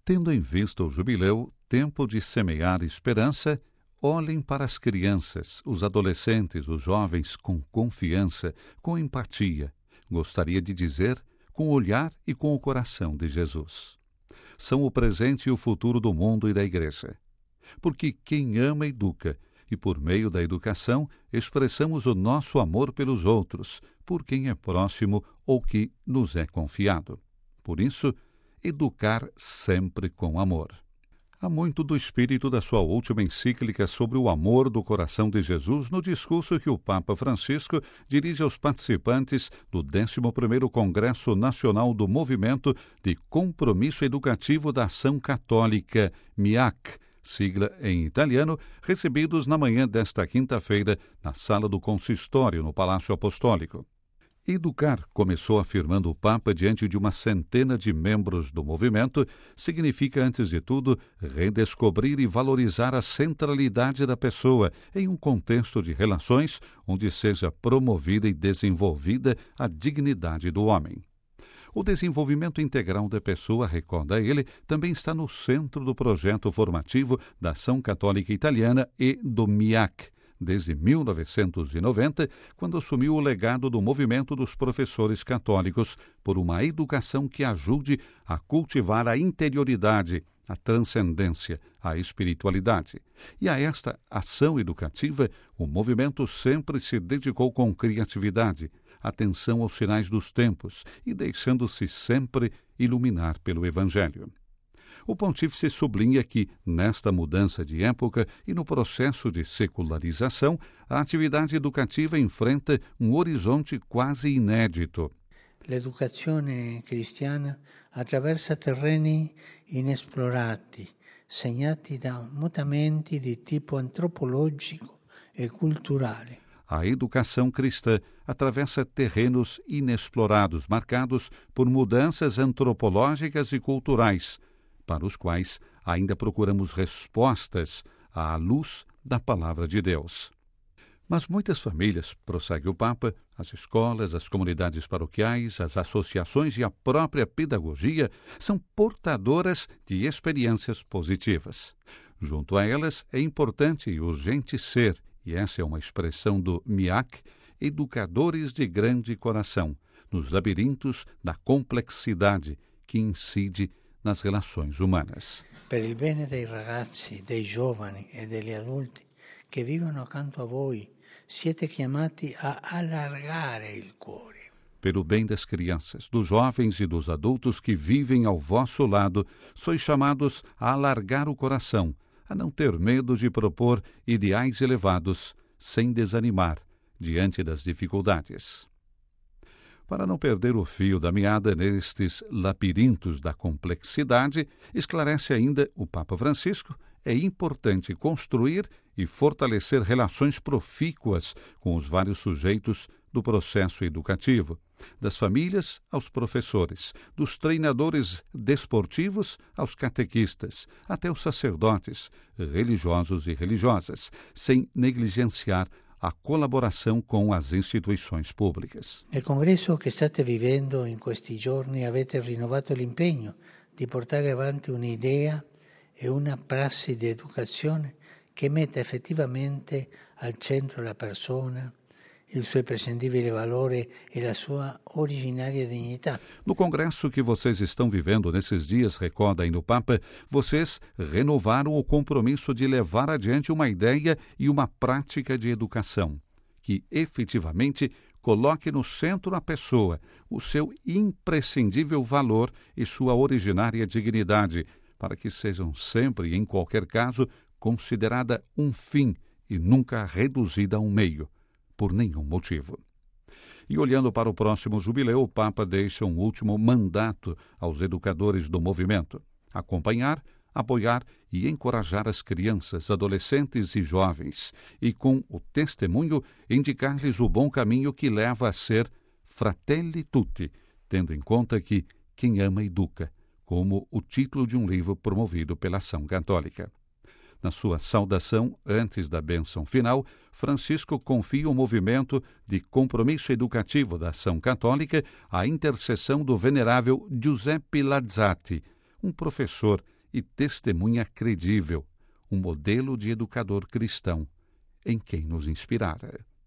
Tendo em vista o jubileu, tempo de semear esperança, olhem para as crianças, os adolescentes, os jovens com confiança, com empatia, gostaria de dizer, com o olhar e com o coração de Jesus. São o presente e o futuro do mundo e da Igreja. Porque quem ama educa, e por meio da educação expressamos o nosso amor pelos outros, por quem é próximo ou que nos é confiado. Por isso, educar sempre com amor. Há muito do espírito da sua última encíclica sobre o amor do coração de Jesus no discurso que o Papa Francisco dirige aos participantes do 11º Congresso Nacional do Movimento de Compromisso Educativo da Ação Católica, MIAC, sigla em italiano, recebidos na manhã desta quinta-feira na Sala do Consistório, no Palácio Apostólico. Educar, começou afirmando o Papa diante de uma centena de membros do movimento, significa, antes de tudo, redescobrir e valorizar a centralidade da pessoa em um contexto de relações onde seja promovida e desenvolvida a dignidade do homem. O desenvolvimento integral da pessoa, recorda ele, também está no centro do projeto formativo da Ação Católica Italiana e do MIAC, desde 1990, quando assumiu o legado do movimento dos professores católicos por uma educação que ajude a cultivar a interioridade, a transcendência, a espiritualidade. E a esta ação educativa, o movimento sempre se dedicou com criatividade, atenção aos sinais dos tempos e deixando-se sempre iluminar pelo Evangelho. O pontífice sublinha que, nesta mudança de época e no processo de secularização, a atividade educativa enfrenta um horizonte quase inédito. L'educazione cristiana attraversa terreni inesplorati, segnati da mutamenti di tipo antropologico e culturale. A educação cristã atravessa terrenos inexplorados, marcados por mudanças antropológicas e culturais, para os quais ainda procuramos respostas à luz da Palavra de Deus. Mas muitas famílias, prossegue o Papa, as escolas, as comunidades paroquiais, as associações e a própria pedagogia são portadoras de experiências positivas. Junto a elas, é importante e urgente ser, e essa é uma expressão do MIAC, educadores de grande coração, nos labirintos da complexidade que incide nas relações humanas. Per il bene dei ragazzi, dei giovani e degli adulti che vivono accanto a voi, siete chiamati a allargare il cuore. Pelo bem das crianças, dos jovens e dos adultos que vivem ao vosso lado, sois chamados a alargar o coração, a não ter medo de propor ideais elevados, sem desanimar diante das dificuldades. Para não perder o fio da meada nestes labirintos da complexidade, esclarece ainda o Papa Francisco, é importante construir e fortalecer relações profícuas com os vários sujeitos do processo educativo, das famílias aos professores, dos treinadores desportivos aos catequistas, até os sacerdotes, religiosos e religiosas, sem negligenciar a colaboração com as instituições públicas. Nel congresso che state vivendo in questi giorni avete rinnovato l'impegno di portare avanti un'idea e una prassi di educazione che metta effettivamente al centro la persona, il suo imprescindibile valore e la sua originaria dignità. No congresso que vocês estão vivendo nesses dias, recorda ainda o Papa, vocês renovaram o compromisso de levar adiante uma ideia e uma prática de educação que efetivamente coloque no centro a pessoa, o seu imprescindível valor e sua originária dignidade, para que sejam sempre e em qualquer caso considerada um fim e nunca reduzida a um meio, por nenhum motivo. E olhando para o próximo jubileu, o Papa deixa um último mandato aos educadores do movimento: acompanhar, apoiar e encorajar as crianças, adolescentes e jovens, e com o testemunho indicar-lhes o bom caminho que leva a ser fratelli tutti, tendo em conta que quem ama educa, como o título de um livro promovido pela Ação Católica. Na sua saudação, antes da bênção final, Francisco confia o movimento de compromisso educativo da Ação Católica à intercessão do venerável Giuseppe Lazzati, um professor e testemunha credível, um modelo de educador cristão, em quem nos inspirara.